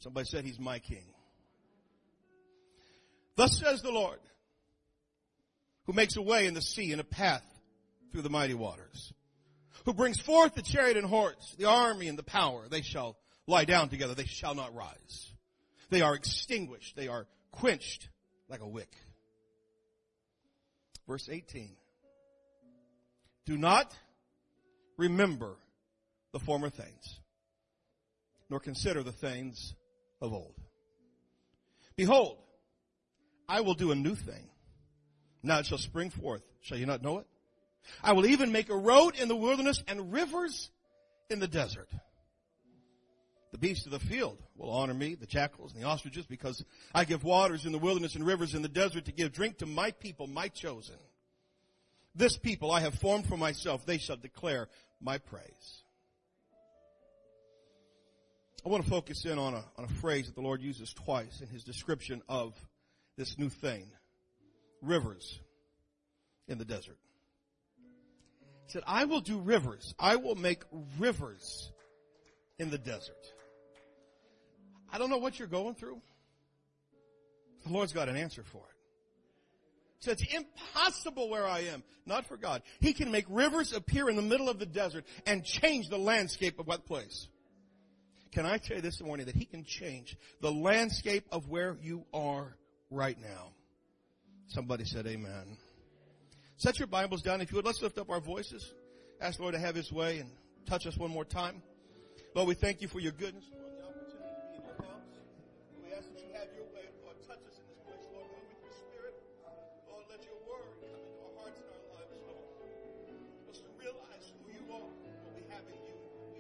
Somebody said He's my King. Thus says the Lord, who makes a way in the sea and a path through the mighty waters, who brings forth the chariot and horse, the army and the power. They shall lie down together. They shall not rise. They are extinguished. They are quenched like a wick. Verse 18. Do not remember the former things, nor consider the things of old. Behold, I will do a new thing. Now it shall spring forth. Shall you not know it? I will even make a road in the wilderness and rivers in the desert. The beasts of the field will honor me, the jackals and the ostriches, because I give waters in the wilderness and rivers in the desert to give drink to my people, my chosen. This people I have formed for myself. They shall declare my praise. I want to focus in on a phrase that the Lord uses twice in His description of this new thing. Rivers in the desert. He said, I will do rivers. I will make rivers in the desert. I don't know what you're going through. The Lord's got an answer for it. He said, it's impossible where I am. Not for God. He can make rivers appear in the middle of the desert and change the landscape of what place? Can I tell you this morning that He can change the landscape of where you are right now? Somebody said amen. Set your Bibles down. If you would, let's lift up our voices. Ask the Lord to have His way and touch us one more time. Lord, we thank You for Your goodness. Lord, the opportunity to be in Your house. We ask that You have Your way. Lord, touch us in this place. Lord, move with Your Spirit. Lord, let Your word come into our hearts and our lives, Lord. Help us to realize who You are, what we have in You.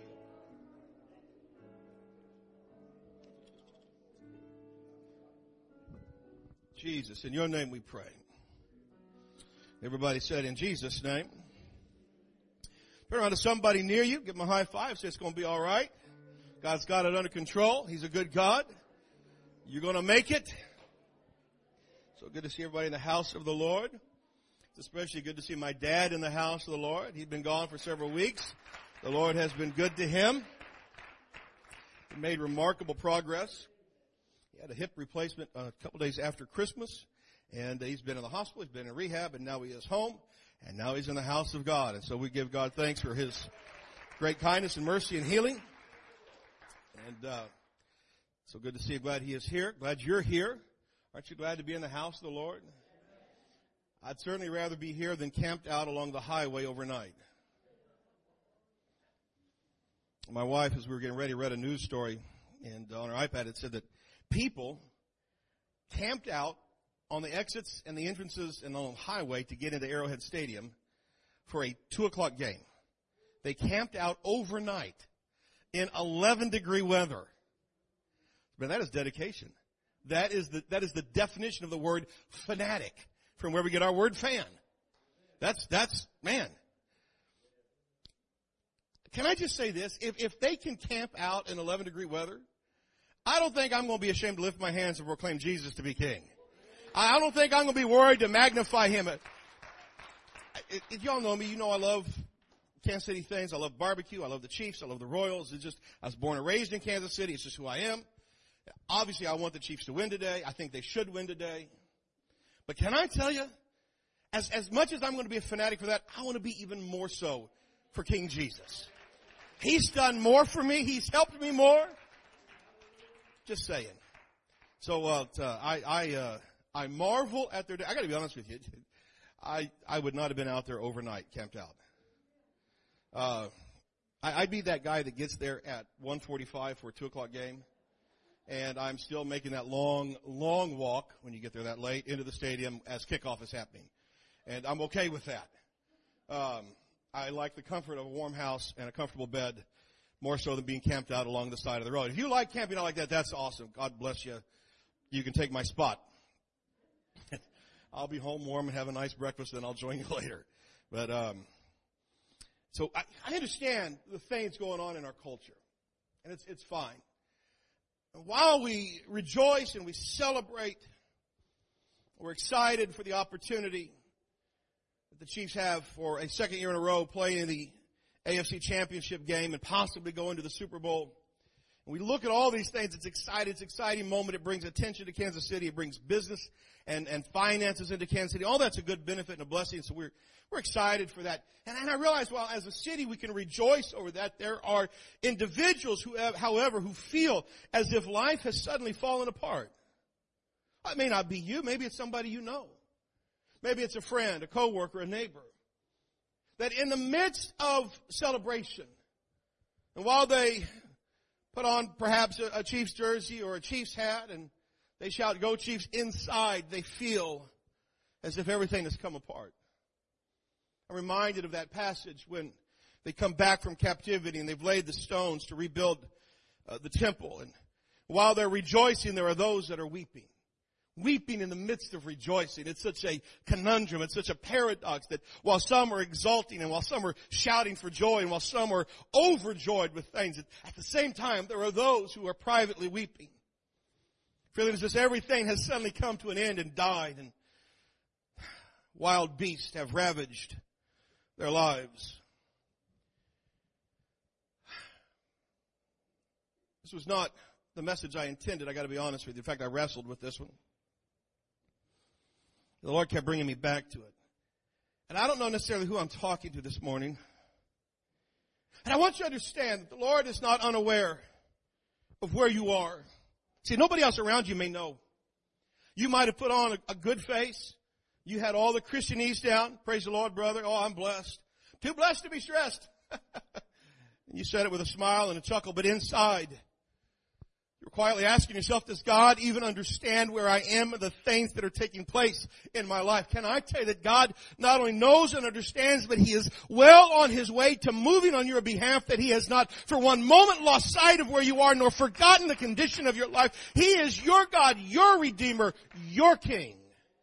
Jesus, in Your name we pray. Everybody said, in Jesus' name. Turn around to somebody near you. Give them a high five. Say it's going to be all right. God's got it under control. He's a good God. You're going to make it. So good to see everybody in the house of the Lord. It's especially good to see my dad in the house of the Lord. He'd been gone for several weeks. The Lord has been good to him. He made remarkable progress. He had a hip replacement a couple days after Christmas. And he's been in the hospital, he's been in rehab, and now he is home, and now he's in the house of God. And so we give God thanks for His great kindness and mercy and healing. And so good to see you. Glad he is here. Glad you're here. Aren't you glad to be in the house of the Lord? I'd certainly rather be here than camped out along the highway overnight. My wife, as we were getting ready, read a news story, and on her iPad it said that people camped out on the exits and the entrances and on the highway to get into Arrowhead Stadium for a 2:00 game. They camped out overnight in 11-degree weather. Man, that is dedication. That is the definition of the word fanatic, from where we get our word fan. That's man. Can I just say this? If they can camp out in 11-degree weather, I don't think I'm going to be ashamed to lift my hands and proclaim Jesus to be King. I don't think I'm going to be worried to magnify Him. If y'all know me, you know I love Kansas City things. I love barbecue. I love the Chiefs. I love the Royals. I was born and raised in Kansas City. It's just who I am. Obviously, I want the Chiefs to win today. I think they should win today. But can I tell you, as much as I'm going to be a fanatic for that, I want to be even more so for King Jesus. He's done more for me. He's helped me more. Just saying. So I marvel at their day. I got to be honest with you. I would not have been out there overnight, camped out. I'd be that guy that gets there at 1:45 for a 2:00 game, and I'm still making that long walk when you get there that late into the stadium as kickoff is happening, and I'm okay with that. I like the comfort of a warm house and a comfortable bed more so than being camped out along the side of the road. If you like camping out like that, that's awesome. God bless you. You can take my spot. I'll be home warm and have a nice breakfast, then I'll join you later. But so I understand the things going on in our culture, and it's fine. And while we rejoice and we celebrate, we're excited for the opportunity that the Chiefs have for a second year in a row playing in the AFC Championship game and possibly going to the Super Bowl. And we look at all these things. It's exciting. It's an exciting moment. It brings attention to Kansas City. It brings business and finances into Kansas City. All that's a good benefit and a blessing. So we're excited for that. And I realize, well, as a city, we can rejoice over that. There are individuals who, however, who feel as if life has suddenly fallen apart. It may not be you. Maybe it's somebody you know. Maybe it's a friend, a coworker, a neighbor. That in the midst of celebration, and while they put on perhaps a Chiefs jersey or a Chiefs hat and they shout, "Go Chiefs," inside they feel as if everything has come apart. I'm reminded of that passage when they come back from captivity and they've laid the stones to rebuild the temple. And while they're rejoicing, there are those that are weeping. Weeping in the midst of rejoicing. It's such a conundrum. It's such a paradox that while some are exulting and while some are shouting for joy and while some are overjoyed with things, at the same time there are those who are privately weeping. Feeling as if everything has suddenly come to an end and died and wild beasts have ravaged their lives. This was not the message I intended, I got to be honest with you. In fact, I wrestled with this one. The Lord kept bringing me back to it. And I don't know necessarily who I'm talking to this morning. And I want you to understand that the Lord is not unaware of where you are. See, nobody else around you may know. You might have put on a good face. You had all the Christianese down. Praise the Lord, brother. Oh, I'm blessed. Too blessed to be stressed. And you said it with a smile and a chuckle, but inside, you're quietly asking yourself, does God even understand where I am and the things that are taking place in my life? Can I tell you that God not only knows and understands, but He is well on His way to moving on your behalf, that He has not for one moment lost sight of where you are, nor forgotten the condition of your life. He is your God, your Redeemer, your King.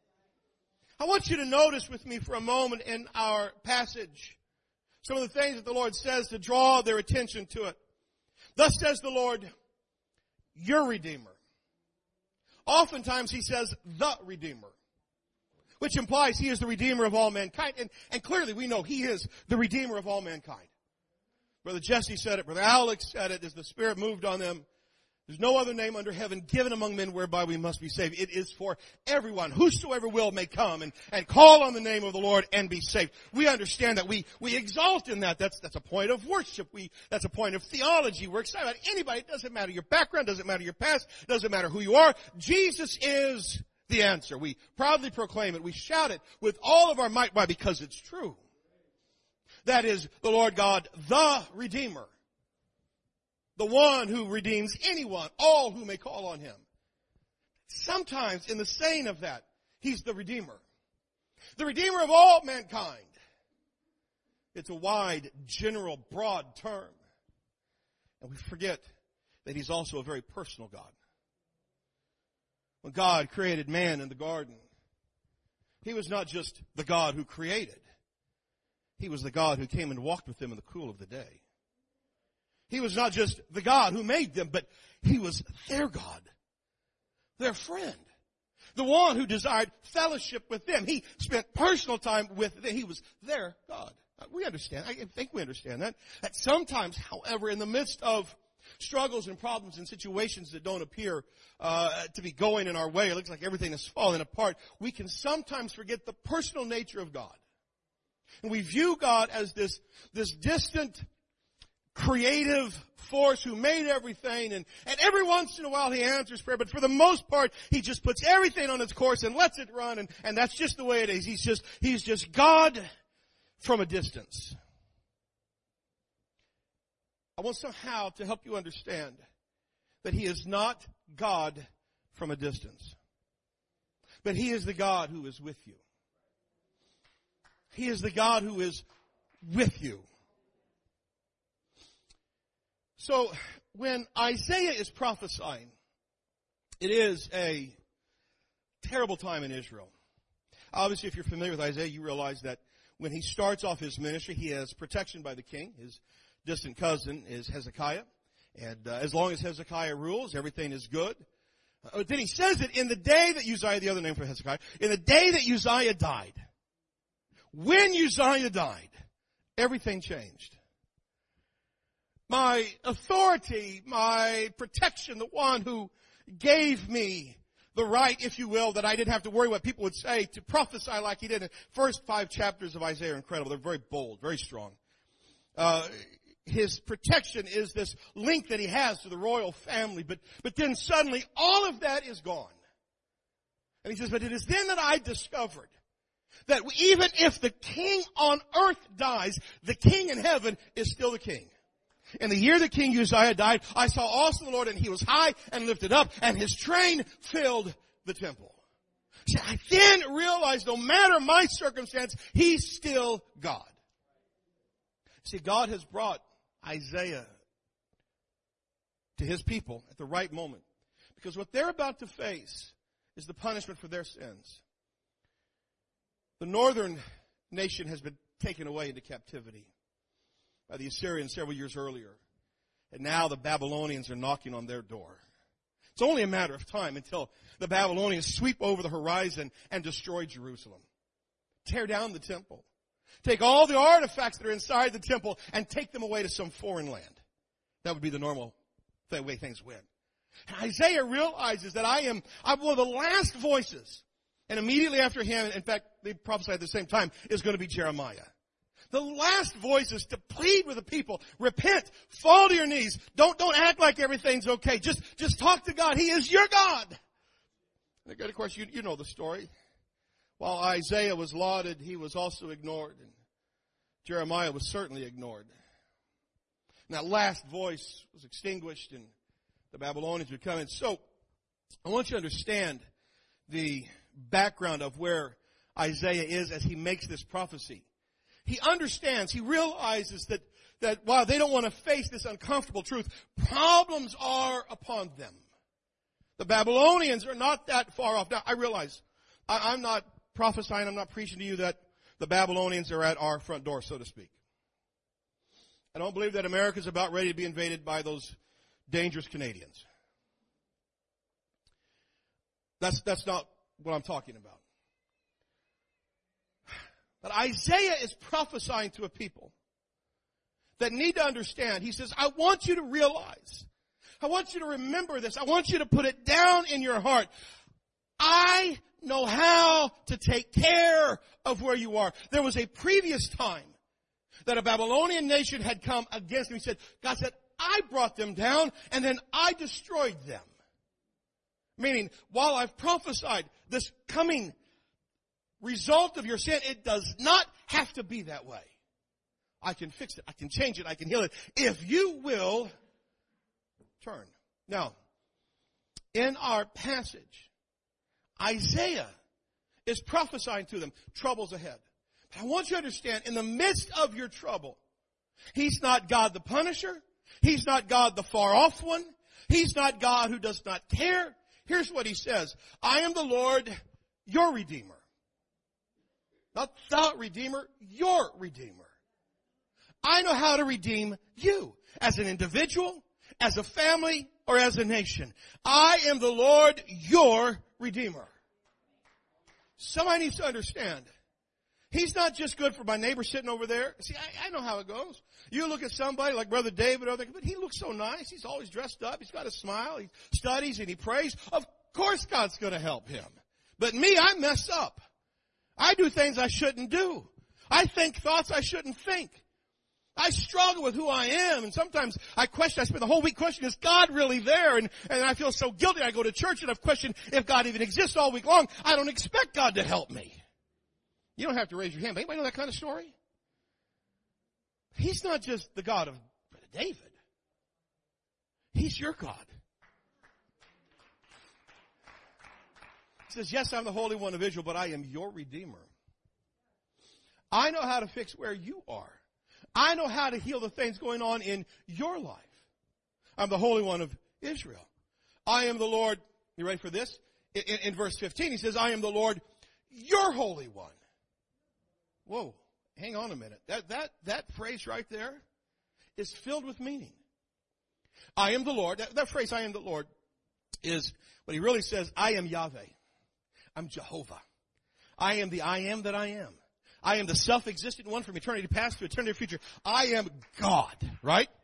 I want you to notice with me for a moment in our passage some of the things that the Lord says to draw their attention to it. Thus says the Lord, your Redeemer. Oftentimes He says the Redeemer, which implies He is the Redeemer of all mankind. And clearly we know He is the Redeemer of all mankind. Brother Jesse said it. Brother Alex said it as the Spirit moved on them. There's no other name under heaven given among men whereby we must be saved. It is for everyone. Whosoever will may come and call on the name of the Lord and be saved. We understand that. We exalt in that. That's a point of worship. That's a point of theology. We're excited about anybody. It doesn't matter your background. Doesn't matter your past. Doesn't matter who you are. Jesus is the answer. We proudly proclaim it. We shout it with all of our might. Why? Because it's true. That is the Lord God, the Redeemer. The one who redeems anyone, all who may call on Him. Sometimes in the saying of that, He's the Redeemer. The Redeemer of all mankind. It's a wide, general, broad term. And we forget that He's also a very personal God. When God created man in the garden, He was not just the God who created. He was the God who came and walked with them in the cool of the day. He was not just the God who made them, but He was their God, their friend, the one who desired fellowship with them. He spent personal time with them. He was their God. We understand. I think we understand that. That sometimes, however, in the midst of struggles and problems and situations that don't appear to be going in our way, it looks like everything is falling apart, we can sometimes forget the personal nature of God. And we view God as this distant, creative force who made everything, and every once in a while He answers prayer, but for the most part He just puts everything on its course and lets it run, and that's just the way it is. He's just God from a distance. I want somehow to help you understand that He is not God from a distance, but He is the God who is with you. He is the God who is with you. So, when Isaiah is prophesying, it is a terrible time in Israel. Obviously, if you're familiar with Isaiah, you realize that when he starts off his ministry, he has protection by the king. His distant cousin is Hezekiah. And as long as Hezekiah rules, everything is good. Then he says that in the day that Uzziah, the other name for Hezekiah, in the day that Uzziah died, when Uzziah died, everything changed. my authority, my protection, the one who gave me the right, if you will, that I didn't have to worry what people would say, to prophesy like he did. The first 5 chapters of Isaiah are incredible. They're very bold, very strong. His protection is this link that he has to the royal family, but then suddenly all of that is gone. And he says, but it is then that I discovered that even if the king on earth dies, the king in heaven is still the king. In the year that King Uzziah died, I saw also the Lord, and he was high and lifted up, and his train filled the temple. See, I then realized no matter my circumstance, he's still God. See, God has brought Isaiah to his people at the right moment, because what they're about to face is the punishment for their sins. The northern nation has been taken away into captivity by the Assyrians several years earlier. And now the Babylonians are knocking on their door. It's only a matter of time until the Babylonians sweep over the horizon and destroy Jerusalem. Tear down the temple. Take all the artifacts that are inside the temple and take them away to some foreign land. That would be the normal way things went. And Isaiah realizes that I'm one of the last voices. And immediately after him, in fact, they prophesied at the same time, is going to be Jeremiah. The last voice is to plead with the people. Repent. Fall to your knees. Don't act like everything's okay. Just talk to God. He is your God. And of course, you know the story. While Isaiah was lauded, he was also ignored. And Jeremiah was certainly ignored. And that last voice was extinguished and the Babylonians would come in. So, I want you to understand the background of where Isaiah is as he makes this prophecy. He understands, he realizes that while they don't want to face this uncomfortable truth, problems are upon them. The Babylonians are not that far off. Now, I realize, I'm not prophesying, I'm not preaching to you that the Babylonians are at our front door, so to speak. I don't believe that America is about ready to be invaded by those dangerous Canadians. That's not what I'm talking about. But Isaiah is prophesying to a people that need to understand. He says, I want you to realize, I want you to remember this, I want you to put it down in your heart. I know how to take care of where you are. There was a previous time that a Babylonian nation had come against him. He said, God said, I brought them down and then I destroyed them. Meaning, while I've prophesied this coming result of your sin, it does not have to be that way. I can fix it. I can change it. I can heal it. If you will turn. Now, in our passage, Isaiah is prophesying to them troubles ahead. But I want you to understand, in the midst of your trouble, he's not God the punisher. He's not God the far off one. He's not God who does not care. Here's what he says. I am the Lord, your Redeemer. Not the Redeemer, your Redeemer. I know how to redeem you as an individual, as a family, or as a nation. I am the Lord, your Redeemer. Somebody needs to understand. He's not just good for my neighbor sitting over there. See, I know how it goes. You look at somebody like Brother David, but he looks so nice. He's always dressed up. He's got a smile. He studies and he prays. Of course God's going to help him. But me, I mess up. I do things I shouldn't do. I think thoughts I shouldn't think. I struggle with who I am, and sometimes I spend the whole week questioning, is God really there? And I feel so guilty. I go to church and I've questioned if God even exists all week long. I don't expect God to help me. You don't have to raise your hand, but anybody know that kind of story? He's not just the God of David. He's your God. He says, yes, I'm the Holy One of Israel, but I am your Redeemer. I know how to fix where you are. I know how to heal the things going on in your life. I'm the Holy One of Israel. I am the Lord. You ready for this? In verse 15, he says, I am the Lord, your Holy One. Whoa, hang on a minute. That phrase right there is filled with meaning. I am the Lord. That phrase, I am the Lord, is what he really says, I am Yahweh. I'm Jehovah. I am the I am that I am. I am the self-existent one from eternity past to eternity future. I am God, right?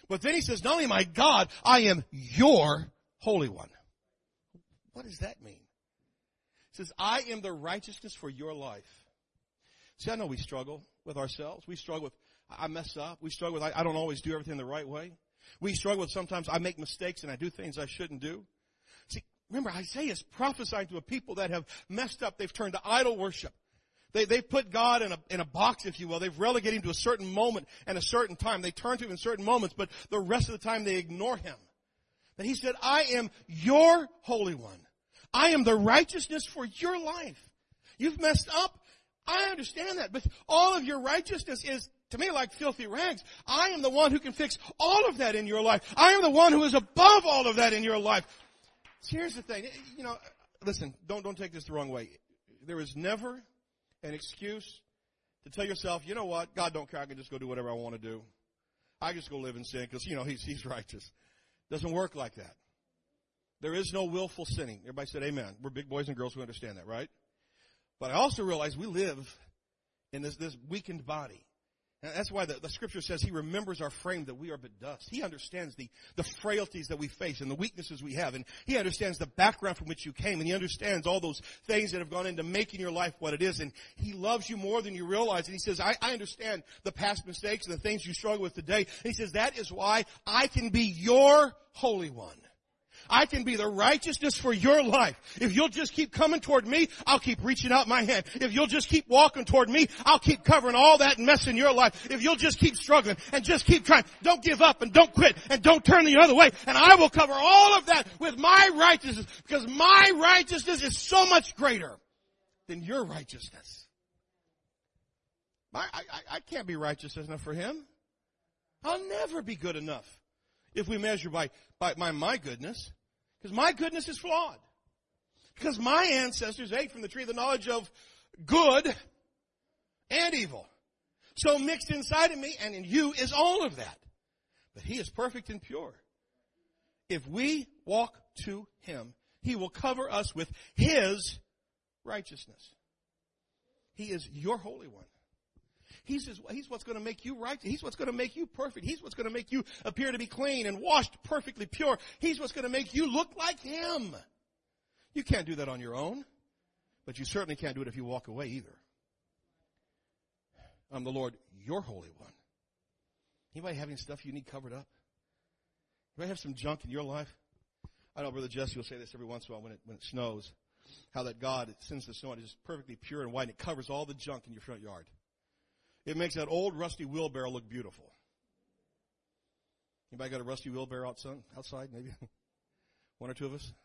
But then he says, not only am I God, I am your Holy One. What does that mean? He says, I am the righteousness for your life. See, I know we struggle with ourselves. We struggle with, I mess up. We struggle with, I don't always do everything the right way. We struggle with sometimes I make mistakes and I do things I shouldn't do. See, remember, Isaiah is prophesying to a people that have messed up. They've turned to idol worship. They've put God in a box, if you will. They've relegated him to a certain moment and a certain time. They turn to him in certain moments, but the rest of the time they ignore him. But he said, I am your Holy One. I am the righteousness for your life. You've messed up. I understand that. But all of your righteousness is, to me, like filthy rags. I am the one who can fix all of that in your life. I am the one who is above all of that in your life. So here's the thing. You know, listen, don't take this the wrong way. There is never an excuse to tell yourself, you know what, God don't care, I can just go do whatever I want to do. I just go live in sin because, you know, he's righteous. Doesn't work like that. There is no willful sinning. Everybody said amen. We're big boys and girls who understand that, right? But I also realize we live in this weakened body. And that's why the scripture says he remembers our frame that we are but dust. He understands the frailties that we face and the weaknesses we have. And he understands the background from which you came. And he understands all those things that have gone into making your life what it is. And he loves you more than you realize. And he says, I understand the past mistakes and the things you struggle with today. And he says, that is why I can be your Holy One. I can be the righteousness for your life. If you'll just keep coming toward me, I'll keep reaching out my hand. If you'll just keep walking toward me, I'll keep covering all that mess in your life. If you'll just keep struggling and just keep trying, don't give up and don't quit and don't turn the other way. And I will cover all of that with my righteousness, because my righteousness is so much greater than your righteousness. I can't be righteous enough for him. I'll never be good enough if we measure by my goodness. Because my goodness is flawed. Because my ancestors ate from the tree of the knowledge of good and evil. So mixed inside of me and in you is all of that. But he is perfect and pure. If we walk to him, he will cover us with his righteousness. He is your Holy One. He's what's going to make you right. He's what's going to make you perfect. He's what's going to make you appear to be clean and washed perfectly pure. He's what's going to make you look like him. You can't do that on your own, but you certainly can't do it if you walk away either. I'm the Lord, your Holy One. Anybody having stuff you need covered up? Anybody have some junk in your life? I know Brother Jesse will say this every once in a while when it snows, how that God sends the snow and it's just perfectly pure and white and it covers all the junk in your front yard. It makes that old rusty wheelbarrow look beautiful. Anybody got a rusty wheelbarrow outside? Maybe one or two of us.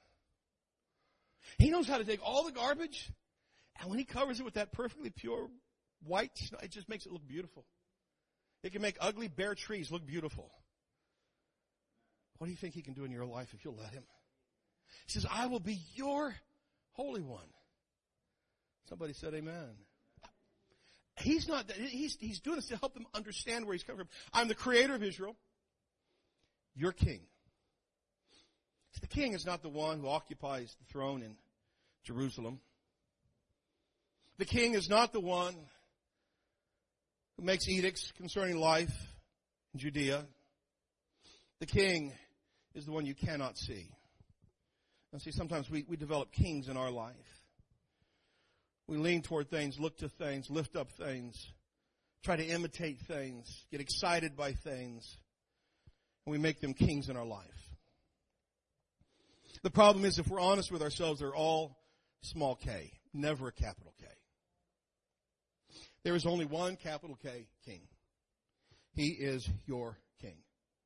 He knows how to take all the garbage, and when he covers it with that perfectly pure white snow, it just makes it look beautiful. It can make ugly bare trees look beautiful. What do you think he can do in your life if you'll let him? He says, I will be your Holy One. Somebody said amen. He's doing this to help them understand where he's coming from. I'm the creator of Israel. You're king. The king is not the one who occupies the throne in Jerusalem. The king is not the one who makes edicts concerning life in Judea. The king is the one you cannot see. Now see, sometimes we develop kings in our life. We lean toward things, look to things, lift up things, try to imitate things, get excited by things, and we make them kings in our life. The problem is, if we're honest with ourselves, they're all small k, never a capital K. There is only one capital K king. He is your king.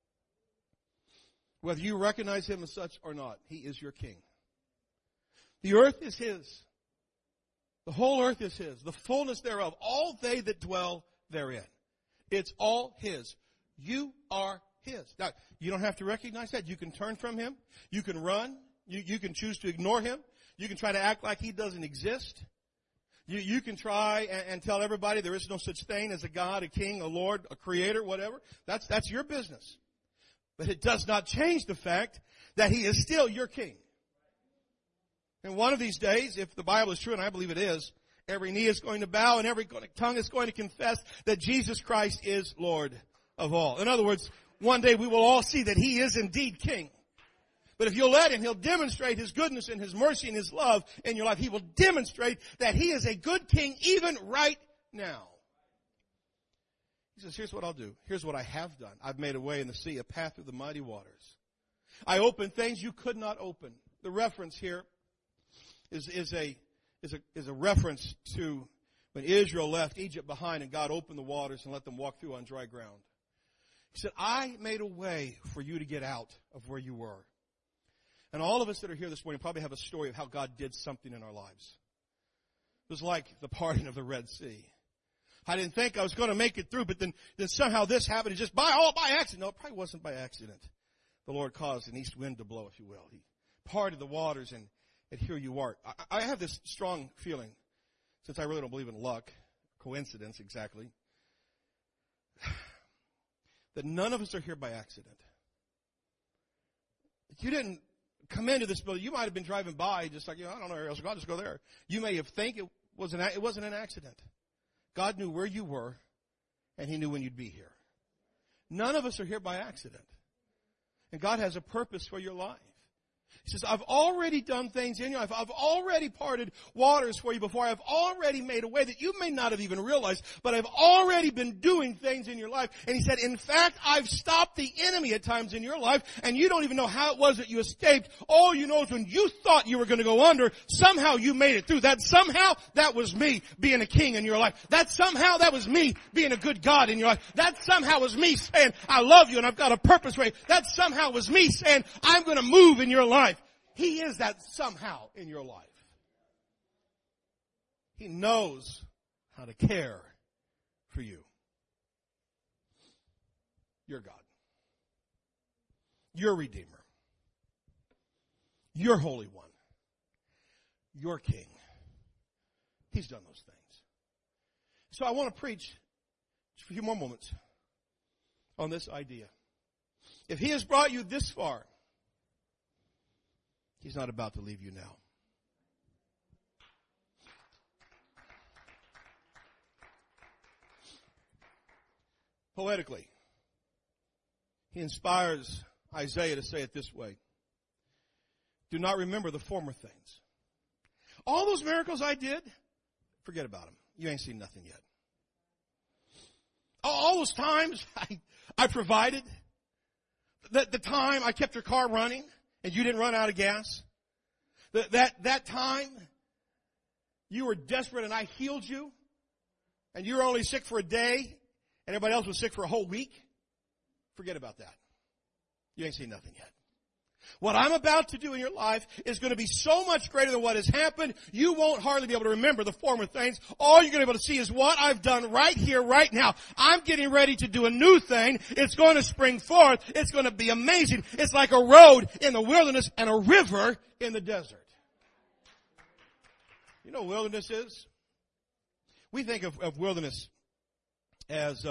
Whether you recognize him as such or not, he is your king. The earth is his. The whole earth is his, the fullness thereof, all they that dwell therein. It's all his. You are his. Now, you don't have to recognize that. You can turn from him. You can run. You can choose to ignore him. You can try to act like he doesn't exist. You can try and tell everybody there is no such thing as a God, a king, a Lord, a creator, whatever. That's your business. But it does not change the fact that he is still your king. And one of these days, if the Bible is true, and I believe it is, every knee is going to bow and every tongue is going to confess that Jesus Christ is Lord of all. In other words, One day we will all see that He is indeed King. But if you'll let Him, He'll demonstrate His goodness and His mercy and His love in your life. He will demonstrate that He is a good King even right now. He says, here's what I'll do. Here's what I have done. I've made a way in the sea, a path through the mighty waters. I opened things you could not open. The reference here is a reference to when Israel left Egypt behind and God opened the waters and let them walk through on dry ground. He said, I made a way for you to get out of where you were. And all of us that are here this morning probably have a story of how God did something in our lives. It was like the parting of the Red Sea. I didn't think I was going to make it through, but then somehow this happened. Just by accident. No, it probably wasn't by accident. The Lord caused an east wind to blow, if you will. He parted the waters, and here you are. I have this strong feeling, since I really don't believe in luck, coincidence exactly, that none of us are here by accident. You didn't come into this building. You might have been driving by, just like, I don't know where else. God, just go there. You may have think it wasn't an accident. God knew where you were, and He knew when you'd be here. None of us are here by accident. And God has a purpose for your life. He says, I've already done things in your life. I've already parted waters for you before. I've already made a way that you may not have even realized, but I've already been doing things in your life. And He said, in fact, I've stopped the enemy at times in your life, and you don't even know how it was that you escaped. All you know is when you thought you were going to go under, somehow you made it through. That was me being a king in your life. That was me being a good God in your life. That somehow was me saying, I love you and I've got a purpose for you. That somehow was me saying, I'm going to move in your life. He is that somehow in your life. He knows how to care for you. Your God. Your Redeemer. Your Holy One. Your King. He's done those things. So I want to preach just a few more moments on this idea. If He has brought you this far, He's not about to leave you now. Poetically, He inspires Isaiah to say it this way. Do not remember the former things. All those miracles I did, forget about them. You ain't seen nothing yet. All those times I provided, the time I kept your car running, and you didn't run out of gas. That time you were desperate and I healed you. And you were only sick for a day and everybody else was sick for a whole week. Forget about that. You ain't seen nothing yet. What I'm about to do in your life is going to be so much greater than what has happened, you won't hardly be able to remember the former things. All you're going to be able to see is what I've done right here, right now. I'm getting ready to do a new thing. It's going to spring forth. It's going to be amazing. It's like a road in the wilderness and a river in the desert. You know what wilderness is? We think of wilderness as...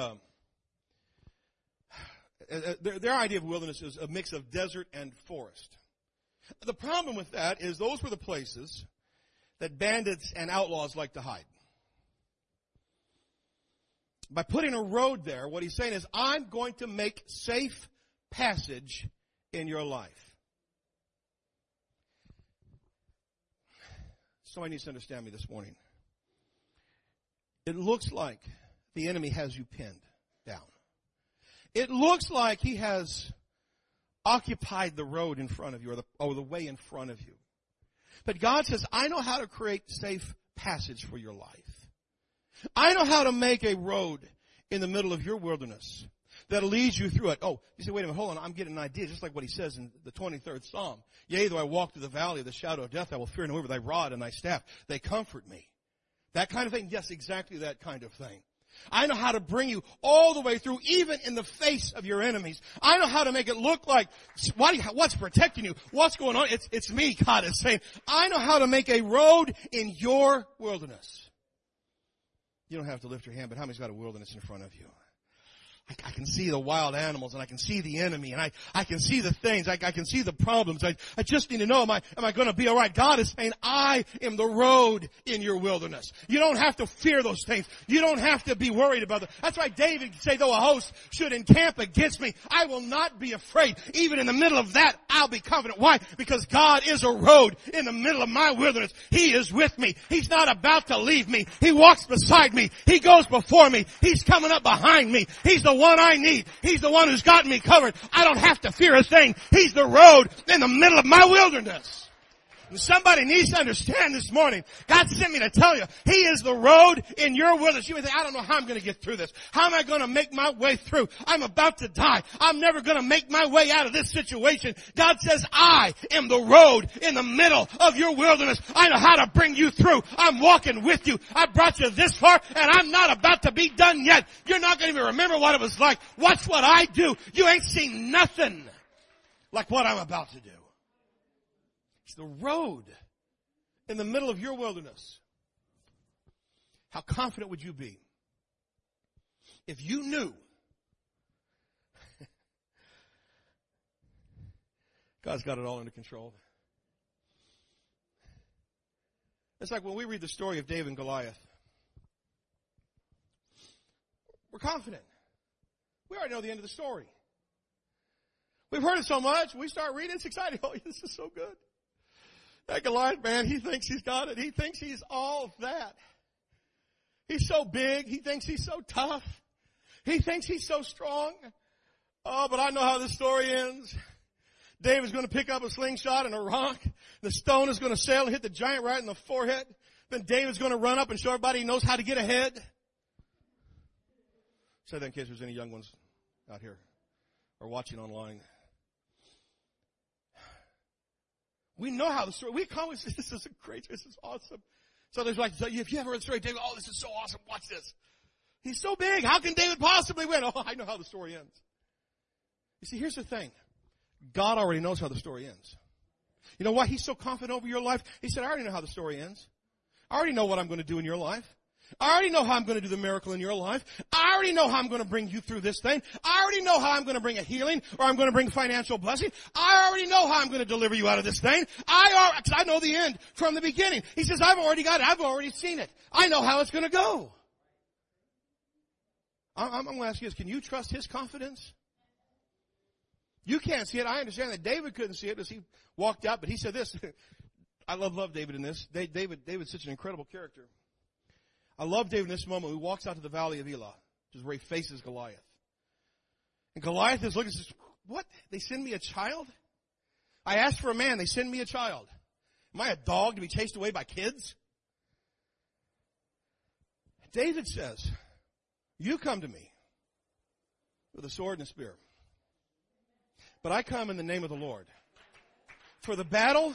their idea of wilderness is a mix of desert and forest. The problem with that is those were the places that bandits and outlaws like to hide. By putting a road there, what He's saying is, I'm going to make safe passage in your life. Somebody needs to understand me this morning. It looks like the enemy has you pinned down. It looks like he has occupied the road in front of you or the way in front of you. But God says, I know how to create safe passage for your life. I know how to make a road in the middle of your wilderness that leads you through it. Oh, you say, wait a minute, hold on, I'm getting an idea, just like what He says in the 23rd Psalm. Yea, though I walk through the valley of the shadow of death, I will fear no evil. Thy rod and thy staff, they comfort me. That kind of thing? Yes, exactly that kind of thing. I know how to bring you all the way through, even in the face of your enemies. I know how to make it look like, what's protecting you? What's going on? It's me, God is saying. I know how to make a road in your wilderness. You don't have to lift your hand, but how many's got a wilderness in front of you? I can see the wild animals, and I can see the enemy, and I can see the things. I can see the problems. I just need to know, am I going to be all right? God is saying, I am the road in your wilderness. You don't have to fear those things. You don't have to be worried about them. That's why David can say, though a host should encamp against me, I will not be afraid. Even in the middle of that, I'll be confident. Why? Because God is a road in the middle of my wilderness. He is with me. He's not about to leave me. He walks beside me. He goes before me. He's coming up behind me. He's the one I need. He's the one who's got me covered. I don't have to fear a thing. He's the road in the middle of my wilderness. And somebody needs to understand this morning, God sent me to tell you, He is the road in your wilderness. You may think, I don't know how I'm going to get through this. How am I going to make my way through? I'm about to die. I'm never going to make my way out of this situation. God says, I am the road in the middle of your wilderness. I know how to bring you through. I'm walking with you. I brought you this far, and I'm not about to be done yet. You're not going to even remember what it was like. Watch what I do. You ain't seen nothing like what I'm about to do. It's the road in the middle of your wilderness. How confident would you be if you knew God's got it all under control? It's like when we read the story of David and Goliath. We're confident. We already know the end of the story. We've heard it so much, we start reading, it's exciting. Oh, this is so good. That Goliath, man, he thinks he's got it. He thinks he's all that. He's so big. He thinks he's so tough. He thinks he's so strong. Oh, but I know how this story ends. David's going to pick up a slingshot and a rock. The stone is going to sail and hit the giant right in the forehead. Then David's going to run up and show everybody he knows how to get ahead. Say that in case there's any young ones out here or watching online. We know how the story, we come and say, this is great, this is awesome. So there's like, if you ever read the story of David, oh, this is so awesome, watch this. He's so big, how can David possibly win? Oh, I know how the story ends. You see, here's the thing. God already knows how the story ends. You know why He's so confident over your life? He said, I already know how the story ends. I already know what I'm going to do in your life. I already know how I'm going to do the miracle in your life. I already know how I'm going to bring you through this thing. I already know how I'm going to bring a healing or I'm going to bring financial blessing. I already know how I'm going to deliver you out of this thing. Because I know the end from the beginning. He says, I've already got it. I've already seen it. I know how it's going to go. I'm going to ask you this. Can you trust His confidence? You can't see it. I understand that David couldn't see it as he walked out, but he said this. I love David in this. David's such an incredible character. I love David in this moment. He walks out to the valley of Elah, which is where he faces Goliath. And Goliath is looking and says, what? They send me a child? I asked for a man. They send me a child. Am I a dog to be chased away by kids? David says, you come to me with a sword and a spear. But I come in the name of the Lord. For the battle,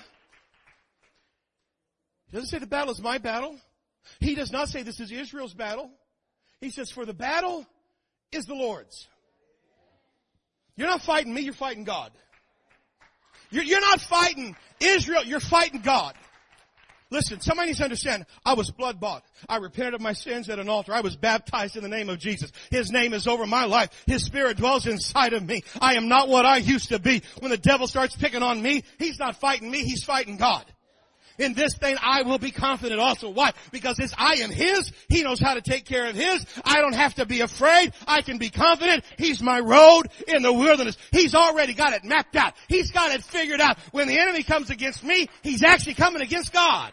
he doesn't say the battle is my battle. He does not say this is Israel's battle. He says, for the battle is the Lord's. You're not fighting me, you're fighting God. You're not fighting Israel, you're fighting God. Listen, somebody needs to understand, I was blood bought. I repented of my sins at an altar. I was baptized in the name of Jesus. His name is over my life. His Spirit dwells inside of me. I am not what I used to be. When the devil starts picking on me, he's not fighting me, he's fighting God. In this thing, I will be confident also. Why? Because I am His. He knows how to take care of His. I don't have to be afraid. I can be confident. He's my road in the wilderness. He's already got it mapped out. He's got it figured out. When the enemy comes against me, he's actually coming against God.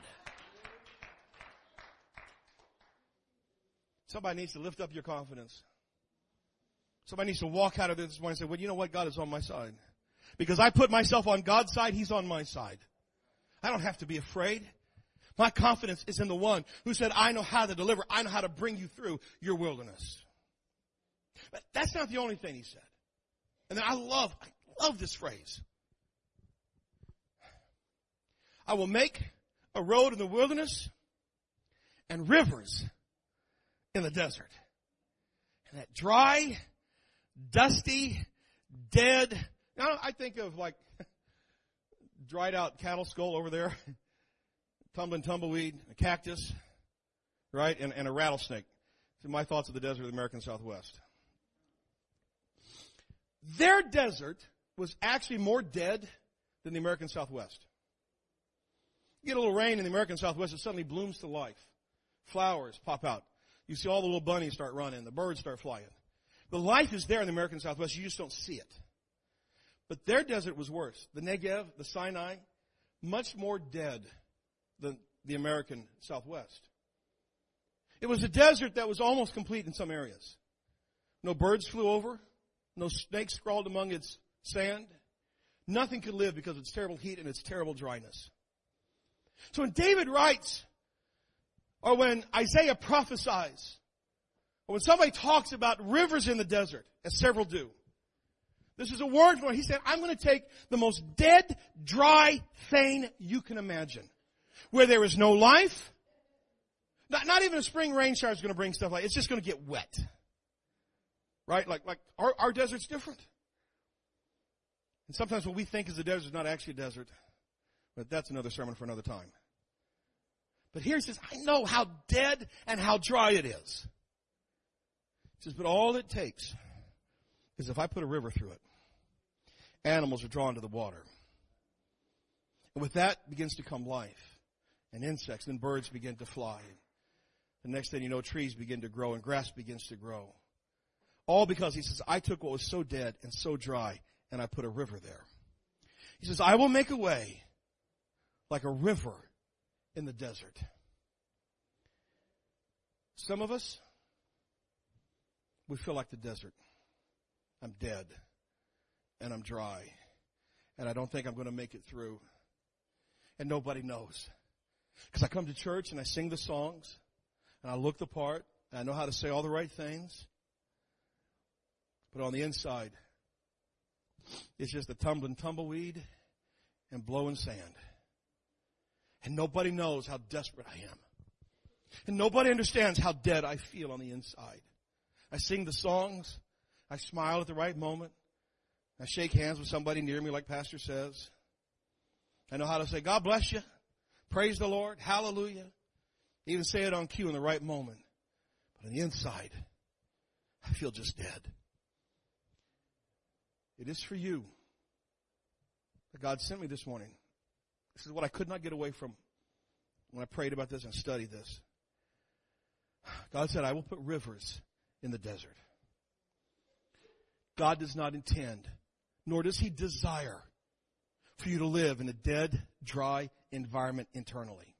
Somebody needs to lift up your confidence. Somebody needs to walk out of this morning and say, well, you know what? God is on my side. Because I put myself on God's side, He's on my side. I don't have to be afraid. My confidence is in the one who said, I know how to deliver. I know how to bring you through your wilderness. But that's not the only thing He said. And then I love this phrase. I will make a road in the wilderness and rivers in the desert. And that dry, dusty, dead. Now I think of like dried out cattle skull over there, tumbling tumbleweed, a cactus, right, and a rattlesnake. So my thoughts of the desert of the American Southwest. Their desert was actually more dead than the American Southwest. You get a little rain in the American Southwest, it suddenly blooms to life. Flowers pop out. You see all the little bunnies start running. The birds start flying. The life is there in the American Southwest. You just don't see it. But their desert was worse. The Negev, the Sinai, much more dead than the American Southwest. It was a desert that was almost complete in some areas. No birds flew over. No snakes crawled among its sand. Nothing could live because of its terrible heat and its terrible dryness. So when David writes, or when Isaiah prophesies, or when somebody talks about rivers in the desert, as several do, this is a word for it. He said, I'm going to take the most dead, dry thing you can imagine. Where there is no life. Not even a spring rain shower is going to bring stuff like it. It's just going to get wet. Right? Like our desert's different. And sometimes what we think is a desert is not actually a desert. But that's another sermon for another time. But here he says, I know how dead and how dry it is. He says, but all it takes is if I put a river through it, animals are drawn to the water. And with that begins to come life and insects, and birds begin to fly. The next thing you know, trees begin to grow and grass begins to grow. All because he says, I took what was so dead and so dry and I put a river there. He says, I will make a way like a river in the desert. Some of us, we feel like the desert. I'm dead and I'm dry and I don't think I'm going to make it through. And nobody knows. Because I come to church and I sing the songs and I look the part and I know how to say all the right things. But on the inside, it's just a tumbling tumbleweed and blowing sand. And nobody knows how desperate I am. And nobody understands how dead I feel on the inside. I sing the songs. I smile at the right moment. I shake hands with somebody near me like Pastor says. I know how to say, God bless you. Praise the Lord. Hallelujah. Even say it on cue in the right moment. But on the inside, I feel just dead. It is for you that God sent me this morning. This is what I could not get away from when I prayed about this and studied this. God said, I will put rivers in the desert. God does not intend, nor does he desire, for you to live in a dead, dry environment internally.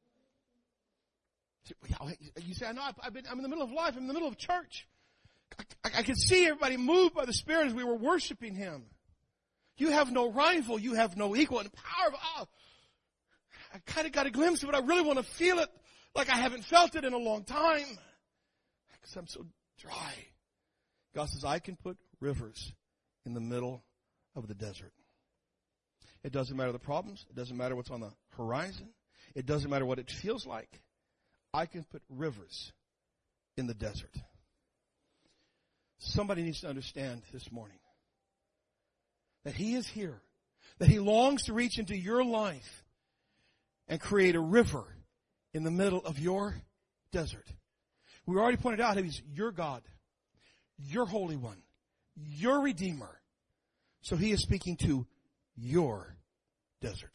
You say, I know, I'm in the middle of life. I'm in the middle of church. I could see everybody moved by the Spirit as we were worshiping him. You have no rival. You have no equal. And the power of, I kind of got a glimpse of it. I really want to feel it like I haven't felt it in a long time. Because I'm so dry. God says, I can put rivers in the middle of the desert. It doesn't matter the problems. It doesn't matter what's on the horizon. It doesn't matter what it feels like. I can put rivers in the desert. Somebody needs to understand this morning that he is here, that he longs to reach into your life and create a river in the middle of your desert. We already pointed out how he's your God, your Holy One, your Redeemer. So he is speaking to your desert.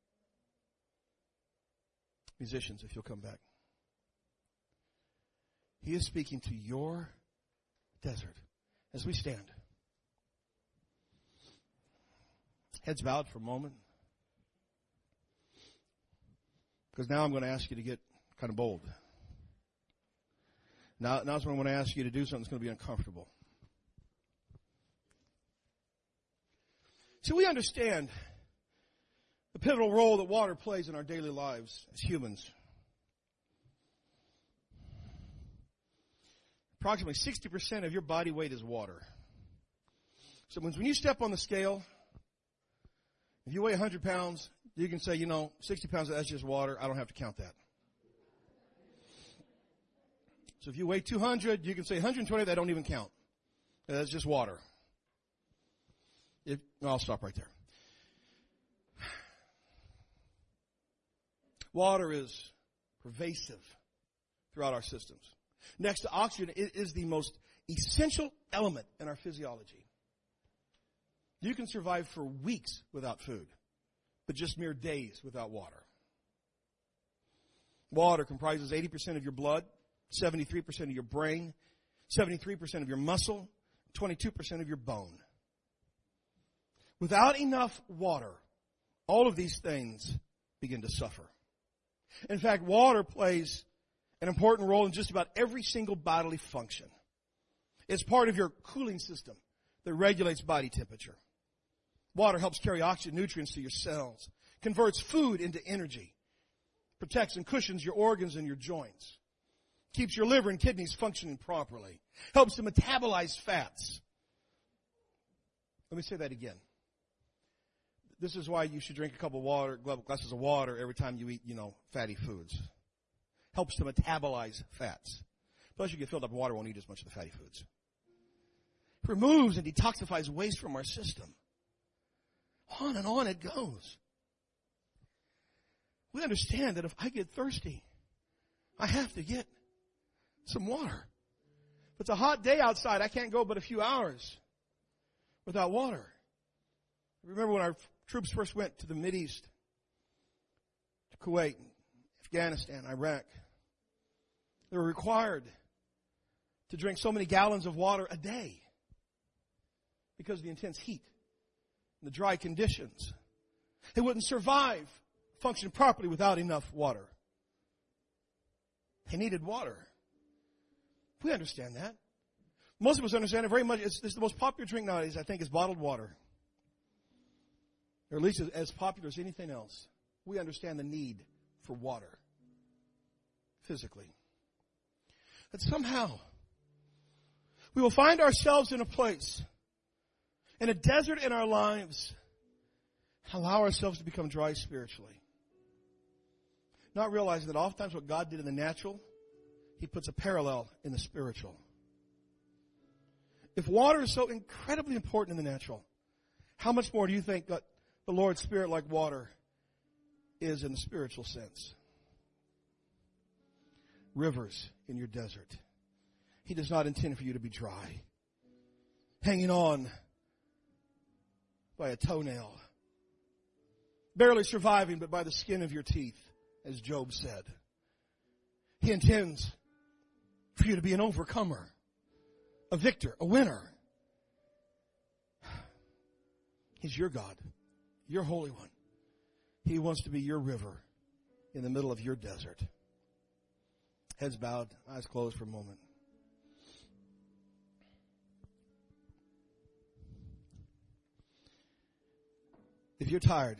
Musicians, if you'll come back. He is speaking to your desert as we stand. Heads bowed for a moment. Because now I'm going to ask you to get kind of bold. Now's when I'm going to ask you to do something that's going to be uncomfortable. So we understand the pivotal role that water plays in our daily lives as humans. Approximately 60% of your body weight is water. So when you step on the scale, if you weigh 100 pounds, you can say, 60 pounds, that's just water. I don't have to count that. So if you weigh 200, you can say 120, that don't even count. That's just water. I'll stop right there. Water is pervasive throughout our systems. Next to oxygen, it is the most essential element in our physiology. You can survive for weeks without food, but just mere days without water. Water comprises 80% of your blood, 73% of your brain, 73% of your muscle, 22% of your bone. Without enough water, all of these things begin to suffer. In fact, water plays an important role in just about every single bodily function. It's part of your cooling system that regulates body temperature. Water helps carry oxygen nutrients to your cells, converts food into energy, protects and cushions your organs and your joints, keeps your liver and kidneys functioning properly, helps to metabolize fats. Let me say that again. This is why you should drink a couple of glasses of water every time you eat, fatty foods. Helps to metabolize fats. Plus you get filled up with water, won't eat as much of the fatty foods. It removes and detoxifies waste from our system. On and on it goes. We understand that if I get thirsty, I have to get some water. If it's a hot day outside, I can't go but a few hours without water. Remember when our troops first went to the Mideast, to Kuwait, Afghanistan, Iraq, they were required to drink so many gallons of water a day because of the intense heat and the dry conditions. They wouldn't survive, function properly without enough water. They needed water. We understand that. Most of us understand it very much. It's the most popular drink nowadays, I think, is bottled water. Or at least as popular as anything else. We understand the need for water. Physically. That somehow we will find ourselves in a place, in a desert in our lives, allow ourselves to become dry spiritually. Not realizing that oftentimes what God did in the natural, He puts a parallel in the spiritual. If water is so incredibly important in the natural, how much more do you think that the Lord's Spirit, like water, is in the spiritual sense? Rivers in your desert. He does not intend for you to be dry, hanging on by a toenail, barely surviving but by the skin of your teeth, as Job said. He intends for you to be an overcomer, a victor, a winner. He's your God, your Holy One. He wants to be your river in the middle of your desert. Heads bowed, eyes closed for a moment. If you're tired,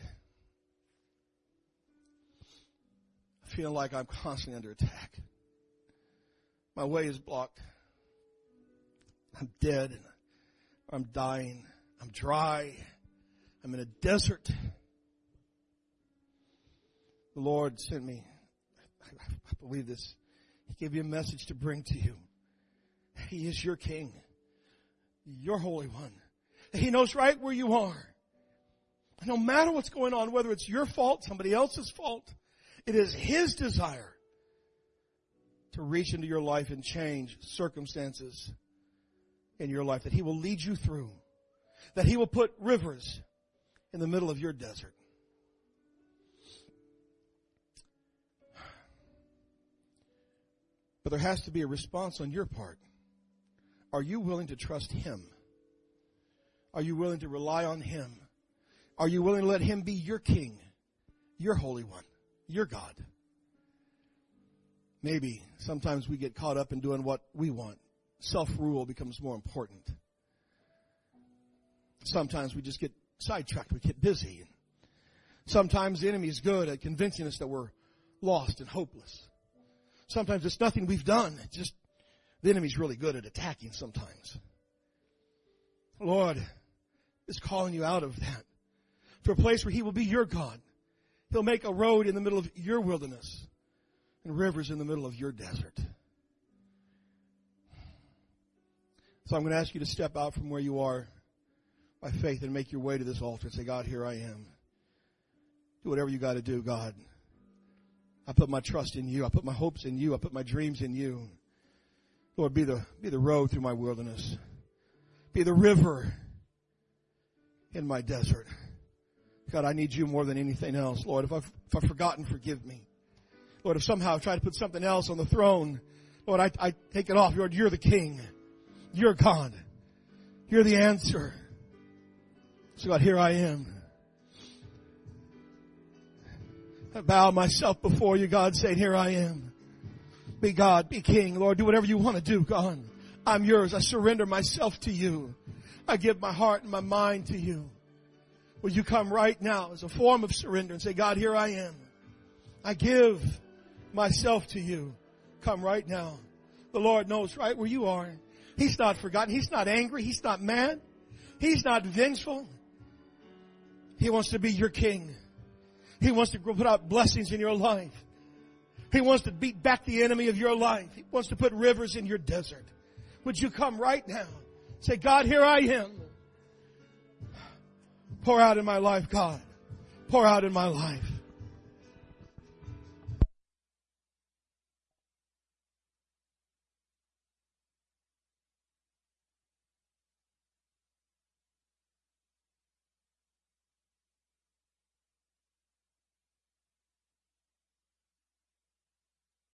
feeling like I'm constantly under attack, my way is blocked, I'm dead, I'm dying, I'm dry, I'm in a desert, the Lord sent me, I believe this, He gave you a message to bring to you. He is your King, your Holy One. He knows right where you are. No matter what's going on, whether it's your fault, somebody else's fault, it is His desire to reach into your life and change circumstances in your life, that He will lead you through, that He will put rivers in the middle of your desert. But there has to be a response on your part. Are you willing to trust Him? Are you willing to rely on Him? Are you willing to let Him be your King, your Holy One, your God? Maybe sometimes we get caught up in doing what we want. Self-rule becomes more important. Sometimes we just get sidetracked. We get busy. Sometimes the enemy is good at convincing us that we're lost and hopeless. Sometimes it's nothing we've done. It's just the enemy's really good at attacking sometimes. Lord is calling you out of that to a place where He will be your God. He'll make a road in the middle of your wilderness and rivers in the middle of your desert. So I'm going to ask you to step out from where you are by faith and make your way to this altar and say, God, here I am. Do whatever you got to do, God. I put my trust in you. I put my hopes in you. I put my dreams in you. Lord, be the road through my wilderness. Be the river in my desert. God, I need you more than anything else. Lord, if I've forgotten, forgive me. Lord, if somehow I've tried to put something else on the throne, Lord, I take it off. Lord, you're the King. You're God. You're the answer. So God, here I am. I bow myself before you, God, saying, here I am. Be God, be King. Lord, do whatever you want to do, God. I'm yours. I surrender myself to you. I give my heart and my mind to you. Will you come right now as a form of surrender and say, God, here I am. I give myself to you. Come right now. The Lord knows right where you are. He's not forgotten. He's not angry. He's not mad. He's not vengeful. He wants to be your King. He wants to put out blessings in your life. He wants to beat back the enemy of your life. He wants to put rivers in your desert. Would you come right now? Say, God, here I am. Pour out in my life, God. Pour out in my life.